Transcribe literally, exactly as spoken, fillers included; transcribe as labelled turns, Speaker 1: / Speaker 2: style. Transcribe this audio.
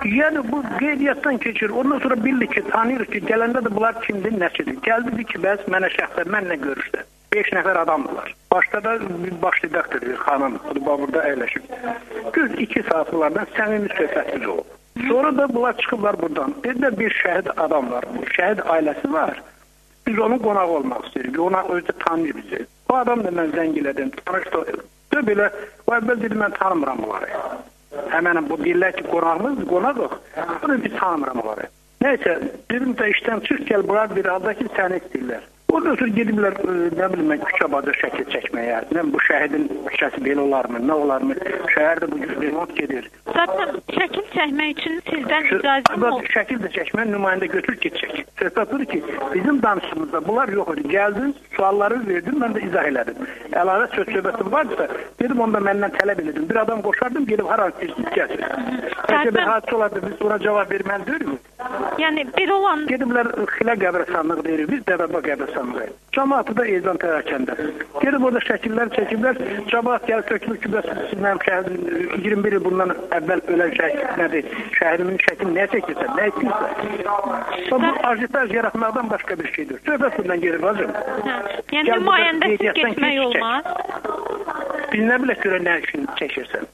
Speaker 1: Yəni bu qeydiyyatdan keçir. Ondan sonra bildik ki, tanıyırıq ki, gələndə də bunlar kimdir, nəçidir. Gəldi ki, bəs mənə şəxsən mənlə görüşdü. beş nəfər adamdılar. Başda da baş redaktor bir xanım, burada əyləşib. Düz iki saat bunlardan səmimi söhbətimiz olub. Sonra da bunlar çıxıblar buradan. Dedilər bir şəhid adam var, şəhid ailəsi var. Biz onun qonağı olmaq istəyirik. Qonaq özü tanıyır bizi. Bu adam da mən zəng elədim, tanışdı. Belə, o əvvəl dedi, mən tanımıram bunları. Həmənin bu deyirlər ki, qonağımız, qonağıq. Bunu biz tanımıram bunları. Nəysə, dedim də işdən çıx, gəl, bunlar bir halda ki, səni istəyirlər. Ondan sonra gediblər, nə bilim mən, küçə baca şəkil çəkməyə. Nə bu şəhidin küçəsi belə olarmı, nə olarmı? Şəhərdə bu remont gedir.
Speaker 2: Zaten şəkil çəkmək üçün sizdən icazə mı oldu?
Speaker 1: Şəkil də çəkmək nümayəndə götür keçək. Söhbət budur ki, bizim danışımızda bunlar yox idi. Gəldin, sualları verdim, mən də izah elədim. Əlavə söz söhbətim varsa, dedim onda məndən tələb elədim. Bir adam qoşardım, gelib hər an keçdik gəlir. Bəlkə bir hadisə olardı, biz ona cavab verməli deyirik.
Speaker 2: Yəni bir olan...
Speaker 1: Gediblər Xilə qəbirstanlığı deyirik, biz Dəvəba qəbirstanlığı. Cəmaatı da Ezan Tərakəndə. Gedib orada şəkillər çəkiblər. Cəmaat gəlib tökülür ki, bəs siz mənim şəhədim iyirmi bir il bundan əvvəl ölən şəhid nədir? Şəhədimin şəklini nə çəkirsən, nə etmirsən? Bu ajitaj yaratmaqdan başqa bir şeydir. Söhbət bundan gelir bacım.
Speaker 2: Yəni nümayəndəsiz keçmək olmaz.
Speaker 1: Biz nə bilək görə nə üçün çəkirsən?